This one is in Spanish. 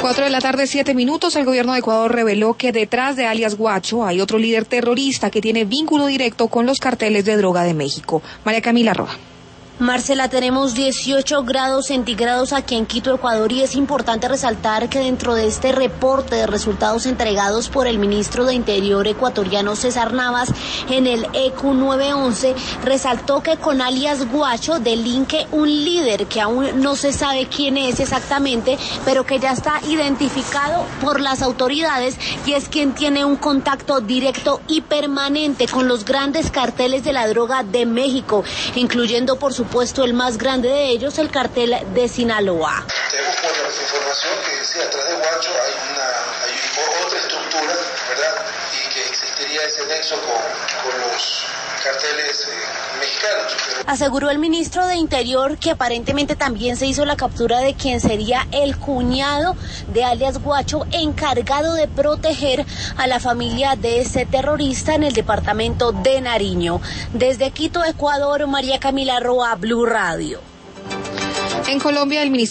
4 de la tarde, 7 minutos, el gobierno de Ecuador reveló que detrás de alias Guacho hay otro líder terrorista que tiene vínculo directo con los carteles de droga de México. María Camila Roa. Marcela, tenemos 18 grados centígrados aquí en Quito, Ecuador, y es importante resaltar que dentro de este reporte de resultados entregados por el ministro de Interior ecuatoriano César Navas en el ECU 911, resaltó que con alias Guacho delinque un líder que aún no se sabe quién es exactamente, pero que ya está identificado por las autoridades y es quien tiene un contacto directo y permanente con los grandes carteles de la droga de México, incluyendo por supuesto el más grande de ellos, el cartel de Sinaloa. Tenemos por la información que sí, atrás de Guacho hay otra estructura, ¿verdad? Y que existiría ese nexo con los carteles mexicanos. Aseguró el ministro de Interior que aparentemente también se hizo la captura de quien sería el cuñado de alias Guacho, encargado de proteger a la familia de ese terrorista en el departamento de Nariño. Desde Quito, Ecuador, María Camila Roa, Blue Radio. En Colombia, el Ministerio